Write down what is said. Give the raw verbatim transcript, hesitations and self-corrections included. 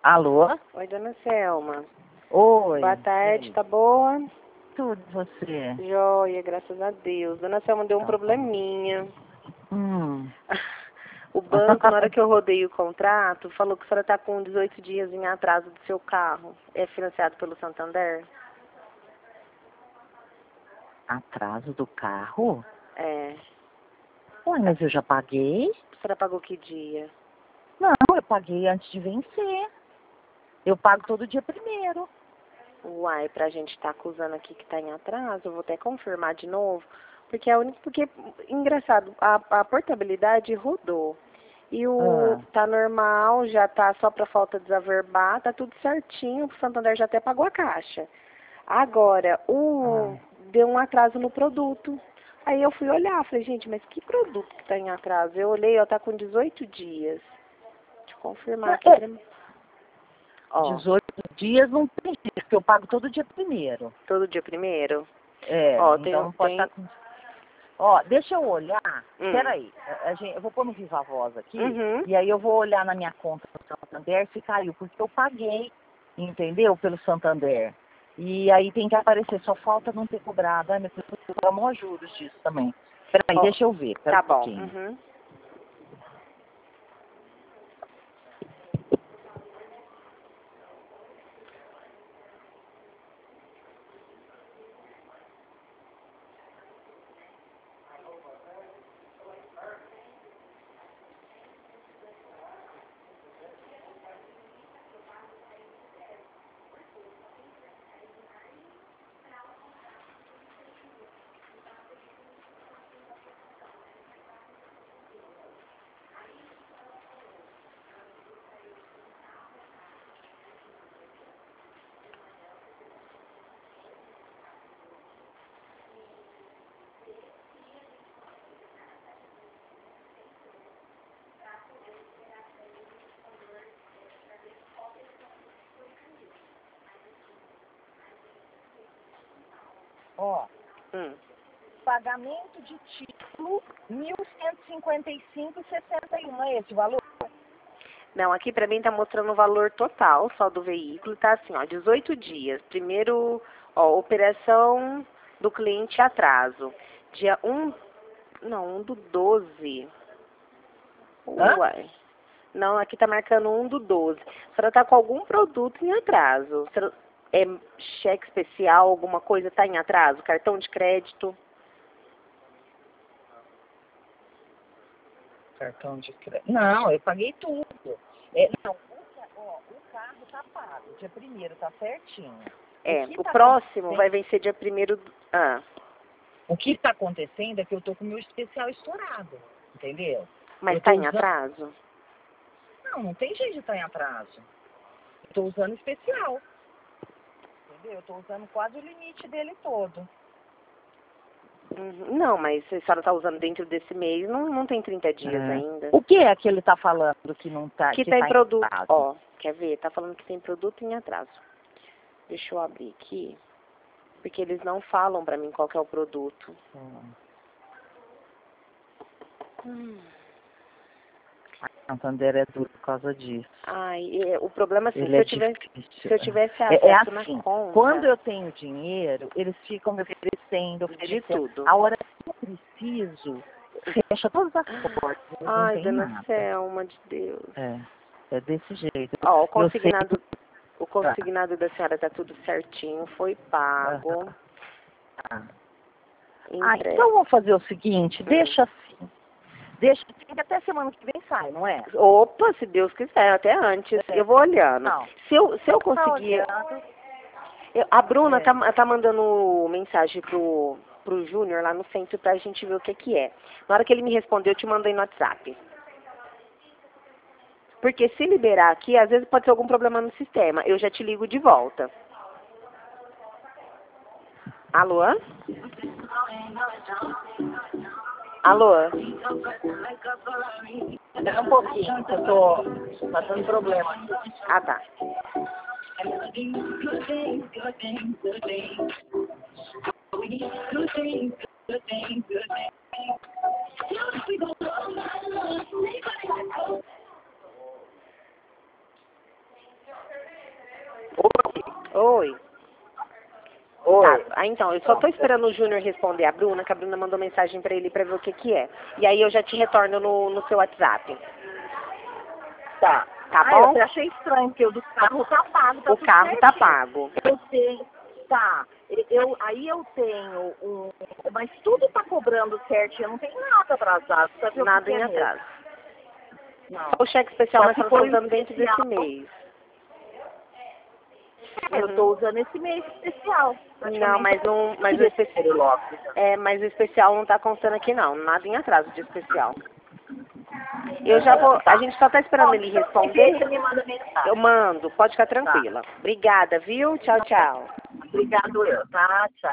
Alô? Oi, dona Selma. Oi. Boa tarde, tá boa? Tudo, você? Joia, graças a Deus. Dona Selma deu um Tá probleminha. Hum. O banco, na hora que eu rodei o contrato, falou que a senhora tá com dezoito dias em atraso do seu carro. É financiado pelo Santander? Atraso do carro? É. Ué, mas eu já paguei? A senhora pagou que dia? Não, eu paguei antes de vencer. Eu pago todo dia primeiro. Uai, pra gente tá acusando aqui que tá em atraso, eu vou até confirmar de novo. Porque é a única. Porque, engraçado, a, a portabilidade rodou. E o Ah. tá normal, já tá só pra falta desaverbar, tá tudo certinho, o Santander já até pagou a caixa. Agora, o Ah. deu um atraso no produto. Aí eu fui olhar, falei, gente, mas que produto que tá em atraso? Eu olhei, ó, tá com dezoito dias. Deixa eu confirmar aqui. É, pra- Ó, dezoito dias não tem jeito, porque eu pago todo dia primeiro. todo dia primeiro? É, Ó, tem, então não pode estar tem, com... Ó, deixa eu olhar. hum, Peraí, a, a gente, eu vou pôr no Viva Voz aqui, uhum. e aí eu vou olhar na minha conta do Santander se caiu, porque eu paguei, entendeu? Pelo Santander. E aí tem que aparecer, só falta não ter cobrado. Ai, meu Deus, eu dou maior juros disso também. Peraí, Ó, deixa eu ver, pera tá um bom, pouquinho. uhum. Ó, Hum. pagamento de título, mil cento e cinquenta e cinco e sessenta e um, é esse o valor? Não, aqui pra mim tá mostrando o valor total só do veículo, tá assim, ó, dezoito dias. Primeiro, ó, operação do cliente atraso. Dia um, não, um do doze. Hã? Uai. Não, aqui tá marcando um do doze. A senhora tá com algum produto em atraso? A senhora- É cheque especial, alguma coisa tá em atraso? Cartão de crédito? Cartão de crédito. Não, eu paguei tudo. É, não, o, ca- ó, o carro tá pago. Dia primeiro tá certinho. O É, que o tá próximo vai acontecendo, vencer dia primeiro. Do... Ah, o que tá acontecendo é que eu tô com o meu especial estourado. Entendeu? mas Eu tô tá em usando. atraso? Não, não tem jeito de estar em atraso. Eu tô usando especial. Entendeu? Eu tô usando quase o limite dele todo. Uhum. Não, mas se a senhora tá usando dentro desse mês, não, não tem trinta dias É. ainda. O que é que ele tá falando que não tá, Que que tem tá em produto, atraso? ó, quer ver? Tá falando que tem produto em atraso. Deixa eu abrir aqui, porque eles não falam pra mim qual que é o produto. Hum. Hum. Santander é duro por causa disso. Ai, e o problema assim, Ele se é eu tivesse, difícil. se eu tivesse É, é acesso na assim, conta quando eu tenho dinheiro, eles ficam me oferecendo, de oferecendo. tudo. A hora que eu preciso, fecha todas as portas, eles não Ai, têm dona nada. Selma de Deus. É, é desse jeito. Ó, o Eu sei consignado, o que... consignado da senhora tá tudo certinho, foi pago, Ah, ah, entregue. então vamos fazer o seguinte, Hum. deixa assim. Deixa assim que até semana que vem sai, não é? Opa, se Deus quiser, até antes. É. Eu vou olhando. Não, Se eu, se eu tá conseguir. olhando. eu- a Bruna É. tá, tá mandando mensagem pro, pro Júnior lá no centro pra gente ver o que que é. Na hora que ele me respondeu, eu te mandei no WhatsApp. Porque se liberar aqui, às vezes pode ter algum problema no sistema. Eu já te ligo de volta. Alô? Alô? Espera um pouquinho, que eu tô tá dando problema. Ah, tá. Oi. Oi. Tá. Ah, então, eu só tô esperando o Júnior responder a Bruna, que a Bruna mandou mensagem pra ele pra ver o que que é. E aí eu já te retorno no, no seu WhatsApp. Tá. Tá ah, bom? eu achei estranho, porque o do carro tá pago, tá O tudo carro tá certinho. pago. Eu tenho, tá, eu, aí eu tenho um, mas tudo tá cobrando certinho, não tem nada atrasado, sabe o Nada que em é mesmo? atraso. Não. Só o cheque especial Só nós que estamos foi usando dentro desse especial. mês. É, eu Uhum. tô usando esse mês especial. Não, mas não. Mas o, eu espe... queria logo. é, mas o especial não tá constando aqui não. Nada em atraso de especial. Eu já vou. A gente só tá esperando ele responder. Você me manda mensagem. Eu mando, pode ficar tranquila. Obrigada, viu? Tchau, tchau. Obrigado eu, tá? Tchau.